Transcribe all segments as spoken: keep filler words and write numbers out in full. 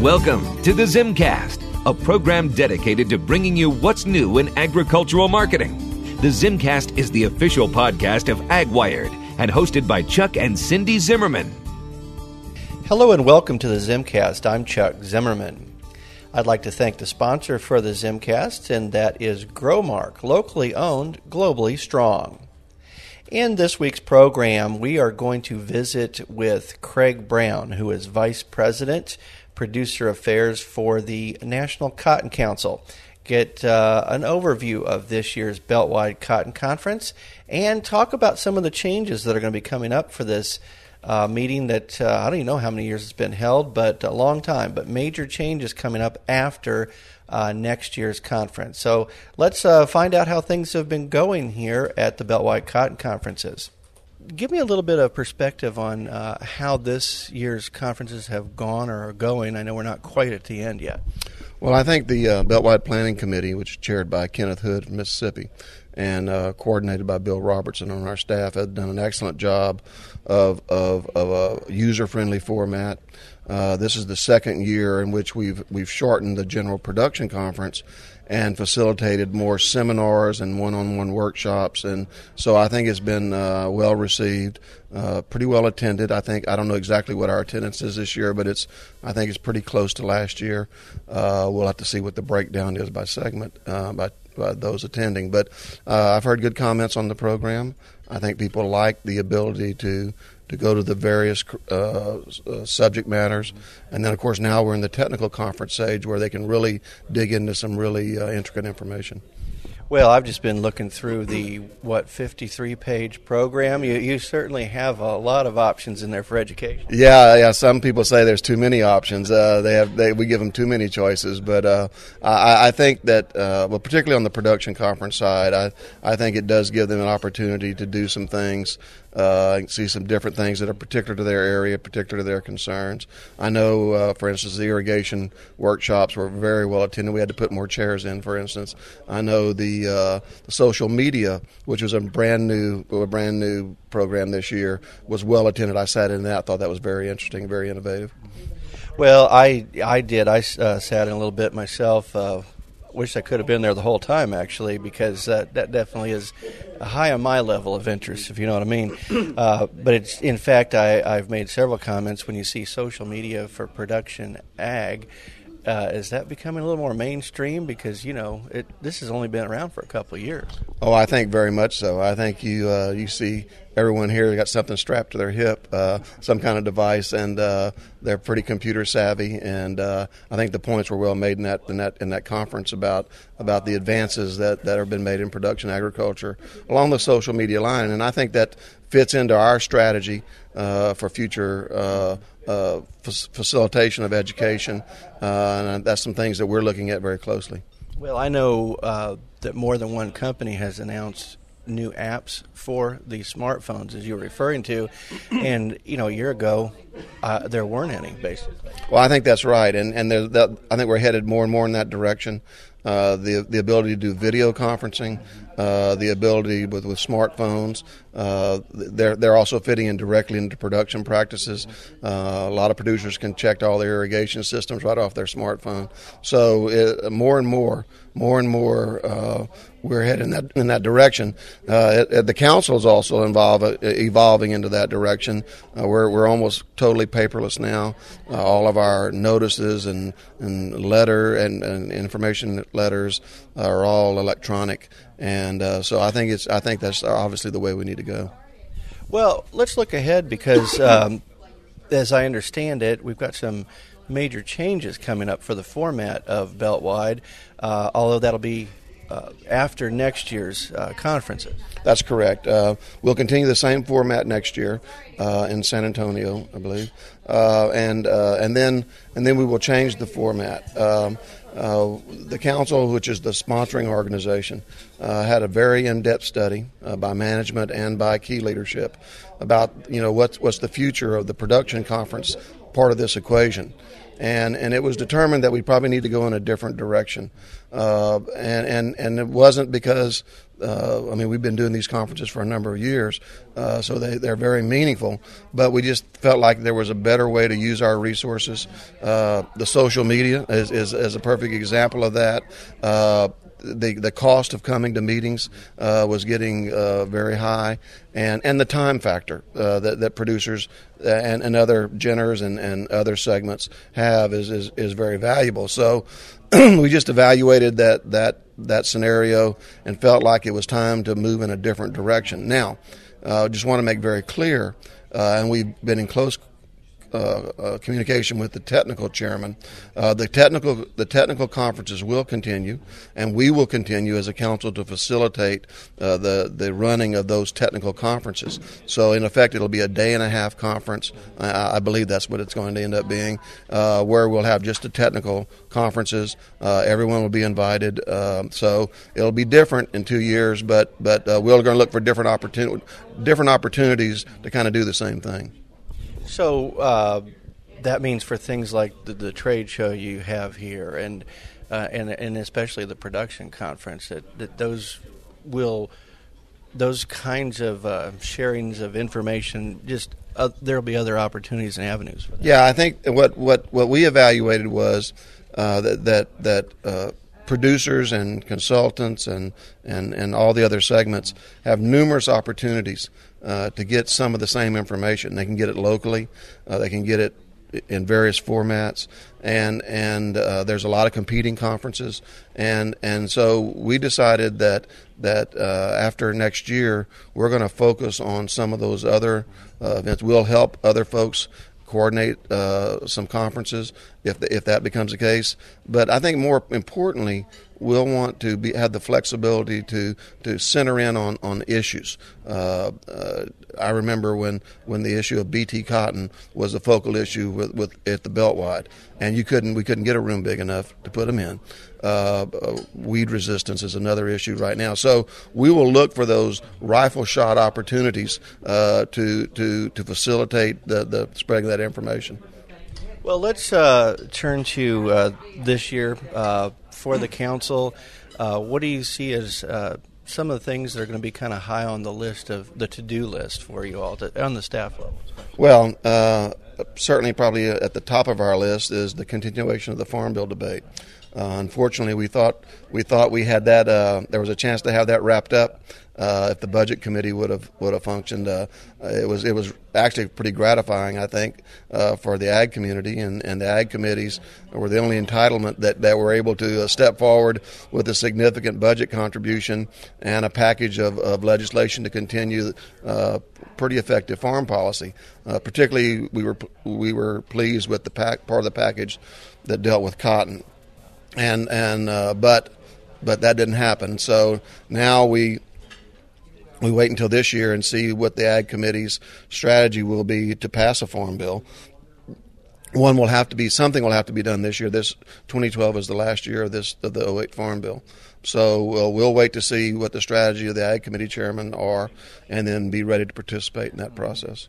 Welcome to the Zimcast, a program dedicated to bringing you what's new in agricultural marketing. The Zimcast is the official podcast of AgWired and hosted by Chuck and Cindy Zimmerman. Hello and welcome to the Zimcast. I'm Chuck Zimmerman. I'd like to thank the sponsor for the Zimcast, and that is Growmark, locally owned, globally strong. In this week's program, we are going to visit with Craig Brown, who is Vice President, Producer Affairs for the National Cotton Council. Get uh, an overview of this year's Beltwide Cotton Conference and talk about some of the changes that are going to be coming up for this uh, meeting that uh, I don't even know how many years it's been held, but a long time. But major changes coming up after uh, next year's conference. So let's uh, find out how things have been going here at the Beltwide Cotton Conferences. Give me a little bit of perspective on uh, how this year's conferences have gone or are going. I know we're not quite at the end yet. Well, I think the uh, Beltwide Planning Committee, which is chaired by Kenneth Hood from Mississippi and uh, coordinated by Bill Robertson on our staff, has done an excellent job of, of, of a user-friendly format. Uh, this is the second year in which we've we've shortened the general production conference and facilitated more seminars and one-on-one workshops, and so I think it's been uh, well received, uh, pretty well attended. I think I don't know exactly what our attendance is this year, but it's I think it's pretty close to last year. Uh, we'll have to see what the breakdown is by segment uh, by, by those attending, but uh, I've heard good comments on the program. I think people like the ability to. to go to the various uh, uh, subject matters. And then, of course, now we're in the technical conference stage where they can really dig into some really uh, intricate information. Well, I've just been looking through the, what, fifty-three page program. You you certainly have a lot of options in there for education. Yeah, yeah. Some people say there's too many options. Uh, they have they we give them too many choices. But uh, I, I think that, uh, well, particularly on the production conference side, I, I think it does give them an opportunity to do some things, uh, and see some different things that are particular to their area, particular to their concerns. I know, uh, for instance, the irrigation workshops were very well attended. We had to put more chairs in, for instance. I know the Uh, the social media, which was a brand new, a brand new program this year, was well attended. I sat in that. I thought that was very interesting, very innovative. Well, I I did. I uh, sat in a little bit myself. Uh, wish I could have been there the whole time, actually, because uh, that definitely is high on my level of interest, if you know what I mean. Uh, but it's in fact, I, I've made several comments when you see social media for production ag. Uh, is that becoming a little more mainstream? Because, you know, it, this has only been around for a couple of years. Oh, I think very much so. I think you uh, you see everyone here got something strapped to their hip, uh, some kind of device, and uh, they're pretty computer savvy. And uh, I think the points were well made in that in that in that conference about about the advances that, that have been made in production agriculture along the social media line. And I think that fits into our strategy uh, for future uh, uh, f- facilitation of education, uh, and that's some things that we're looking at very closely. Well, I know uh, that more than one company has announced new apps for the smartphones, as you were referring to, and you know, a year ago uh, there weren't any, basically. Well, I think that's right, and and that, I think we're headed more and more in that direction. Uh, the the ability to do video conferencing, uh, the ability with, with smartphones, uh, they're they're also fitting in directly into production practices. Uh, a lot of producers can check all their irrigation systems right off their smartphone. So it, more and more, more and more, uh, we're heading in that in that direction. Uh, it, it, the council is also involved, uh, evolving into that direction. Uh, we're we're almost totally paperless now. Uh, all of our notices and and letter and, and information letters are all electronic, and uh, so I think it's I think that's obviously the way we need to go. Well, let's look ahead because, um, as I understand it, we've got some major changes coming up for the format of Beltwide, uh, although that'll be uh, after next year's uh, conferences. That's correct. Uh, we'll continue the same format next year uh, in San Antonio, I believe, uh, and uh, and then and then we will change the format. Um, Uh, the council, which is the sponsoring organization, uh, had a very in-depth study uh, by management and by key leadership about, you know, what's what's the future of the production conference part of this equation. And and it was determined that we probably need to go in a different direction. Uh, and, and, and it wasn't because, uh, I mean, we've been doing these conferences for a number of years, uh, so they, they're very meaningful. But we just felt like there was a better way to use our resources. Uh, the social media is, is, is a perfect example of that. Uh, The the cost of coming to meetings uh, was getting uh, very high, and, and the time factor uh, that, that producers and, and other generers and, and other segments have is, is, is very valuable. So we just evaluated that, that that scenario and felt like it was time to move in a different direction. Now, I uh, just want to make very clear, uh, and we've been in close Uh, uh, communication with the technical chairman. Uh, the technical the technical conferences will continue, and we will continue as a council to facilitate uh, the the running of those technical conferences. So in effect, it'll be a day and a half conference. I, I believe that's what it's going to end up being, uh, where we'll have just the technical conferences. Uh, everyone will be invited. Uh, so it'll be different in two years, but but uh, we're going to look for different opportuni- different opportunities to kind of do the same thing. So uh, that means for things like the, the trade show you have here, and uh, and and especially the production conference, that, that those will those kinds of uh, sharings of information, just uh, there will be other opportunities and avenues for that. Yeah, I think what what, what we evaluated was uh, that that that. Uh, producers and consultants and, and, and all the other segments have numerous opportunities uh, to get some of the same information. They can get it locally. Uh, they can get it in various formats. And and uh, there's a lot of competing conferences. And and so we decided that, that uh, after next year, we're going to focus on some of those other uh, events. We'll help other folks coordinate uh, some conferences if the, if that becomes the case. But I think more importantly, we'll want to be, have the flexibility to, to center in on, on issues. Uh, uh, I remember when, when the issue of B T cotton was a focal issue with, with at the Beltwide, and you couldn't we couldn't get a room big enough to put them in. Uh, uh, weed resistance is another issue right now. So we will look for those rifle shot opportunities uh, to to to facilitate the, the spreading of that information. Well, let's uh, turn to uh, this year uh, for the council. Uh, what do you see as uh, some of the things that are going to be kind of high on the list of the to-do list for you all to, on the staff level? Well, uh, certainly probably at the top of our list is the continuation of the Farm Bill debate. Uh, unfortunately, we thought we thought we had that. Uh, there was a chance to have that wrapped up uh, if the budget committee would have would have functioned. Uh, it was it was actually pretty gratifying, I think, uh, for the ag community, and, and the ag committees were the only entitlement that, that were able to uh, step forward with a significant budget contribution and a package of, of legislation to continue uh, pretty effective farm policy. Uh, particularly, we were we were pleased with the pack, part of the package that dealt with cotton. And and uh, but but that didn't happen. So now we we wait until this year and see what the Ag Committee's strategy will be to pass a farm bill. One will have to be something will have to be done this year. This twenty twelve is the last year of this of the oh eight Farm Bill. So we'll, we'll wait to see what the strategy of the Ag Committee chairman are, and then be ready to participate in that process.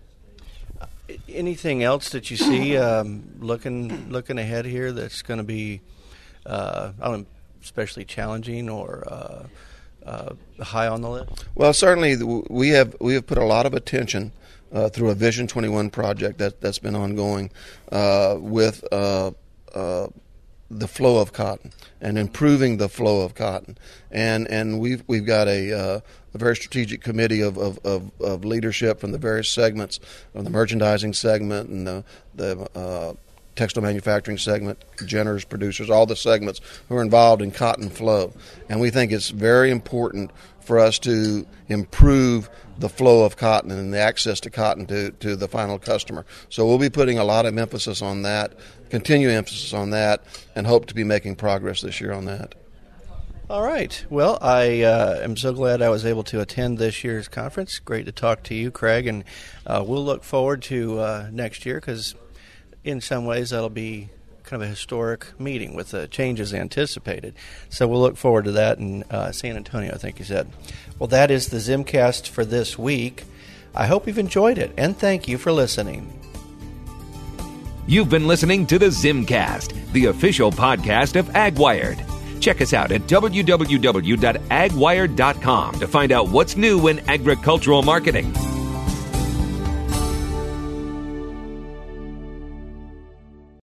Anything else that you see um, looking looking ahead here that's going to be Uh, I don't know, especially challenging or uh, uh, high on the list? Well, certainly we have we have put a lot of attention uh, through a Vision twenty-one project that that's been ongoing uh, with uh, uh, the flow of cotton and improving the flow of cotton, and and we've we've got a uh, a very strategic committee of, of, of, of leadership from the various segments, from the merchandising segment and the the uh, textile manufacturing segment, generers, producers, all the segments who are involved in cotton flow. And we think it's very important for us to improve the flow of cotton and the access to cotton to, to the final customer. So we'll be putting a lot of emphasis on that, continue emphasis on that, and hope to be making progress this year on that. All right. Well, I uh, am so glad I was able to attend this year's conference. Great to talk to you, Craig, and uh, we'll look forward to uh, next year because in some ways that'll be kind of a historic meeting with the changes anticipated. So we'll look forward to that in uh, San Antonio, I think you said. Well, that is the Zimcast for this week. I hope you've enjoyed it, and thank you for listening. You've been listening to the Zimcast, the official podcast of AgWired. Check us out at w w w dot ag wired dot com to find out what's new in agricultural marketing.